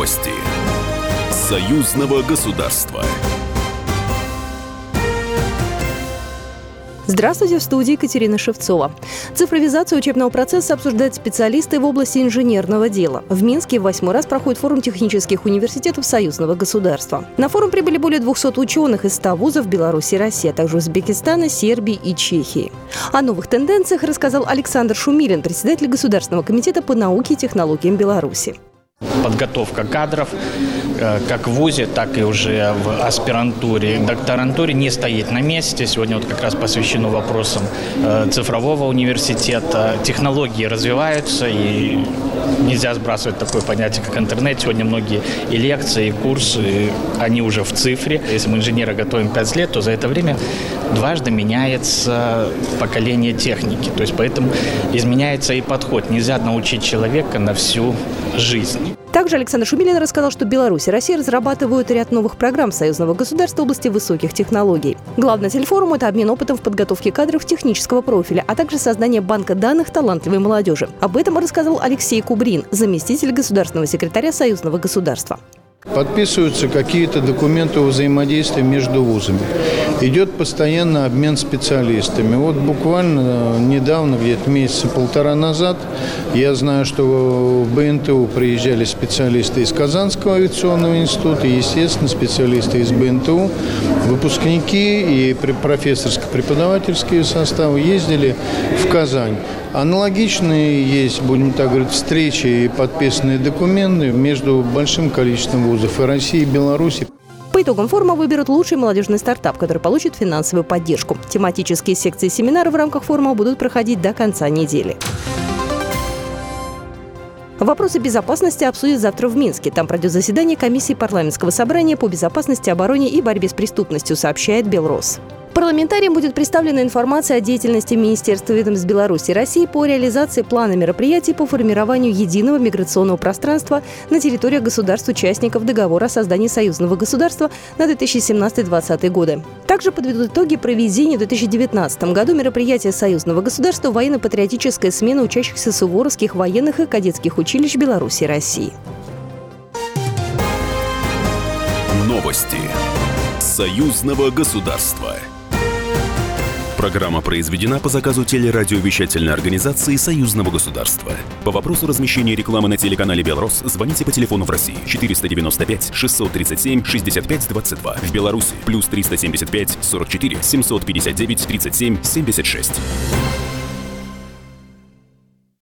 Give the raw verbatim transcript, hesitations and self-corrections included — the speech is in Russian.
Новости союзного государства. Здравствуйте, в студии Екатерина Шевцова. Цифровизацию учебного процесса обсуждают специалисты в области инженерного дела. В Минске в восьмой раз проходит форум технических университетов союзного государства. На форум прибыли более двухсот ученых из ста вузов Беларуси и России, а также Узбекистана, Сербии и Чехии. О новых тенденциях рассказал Александр Шумилин, председатель Государственного комитета по науке и технологиям Беларуси. Подготовка кадров как в вузе, так и уже в аспирантуре, докторантуре не стоит на месте. Сегодня вот как раз посвящено вопросам цифрового университета. Технологии развиваются, и нельзя сбрасывать такое понятие, как интернет. Сегодня многие и лекции, и курсы, они уже в цифре. Если мы инженера готовим пять лет, то за это время дважды меняется поколение техники. То есть поэтому изменяется и подход. Нельзя научить человека на всю жизнь. Также Александр Шумилин рассказал, что Беларусь и Россия разрабатывают ряд новых программ союзного государства в области высоких технологий. Главная цель форума – это обмен опытом в подготовке кадров технического профиля, а также создание банка данных талантливой молодежи. Об этом рассказал Алексей Кубрин, заместитель государственного секретаря союзного государства. Подписываются какие-то документы о взаимодействии между вузами. Идет постоянно обмен специалистами. Вот буквально недавно, где-то месяца полтора назад, я знаю, что в БНТУ приезжали специалисты из Казанского авиационного института, и, естественно, специалисты из БНТУ, выпускники и профессорско-преподавательские составы ездили в Казань. Аналогичные есть, будем так говорить, встречи и подписанные документы между большим количеством вузов и России, и Беларуси. По итогам форума выберут лучший молодежный стартап, который получит финансовую поддержку. Тематические секции семинаров в рамках форума будут проходить до конца недели. Вопросы безопасности обсудят завтра в Минске. Там пройдет заседание комиссии парламентского собрания по безопасности, обороне и борьбе с преступностью, сообщает Белрос. Парламентариям будет представлена информация о деятельности Министерства ведомств Беларуси и России по реализации плана мероприятий по формированию единого миграционного пространства на территории государств-участников договора о создании союзного государства на две тысячи семнадцатый — две тысячи двадцатый годы. Также подведут итоги проведения в две тысячи девятнадцатом году мероприятия союзного государства военно-патриотическая смена учащихся суворовских военных и кадетских училищ Беларуси и России. Новости союзного государства. Программа произведена по заказу телерадиовещательной организации союзного государства. По вопросу размещения рекламы на телеканале «Белрос» звоните по телефону в России четыреста девяносто пять шестьсот тридцать семь шестьдесят пять двадцать два. В Беларуси плюс триста семьдесят пять сорок четыре семьсот пятьдесят девять тридцать семь семьдесят шесть.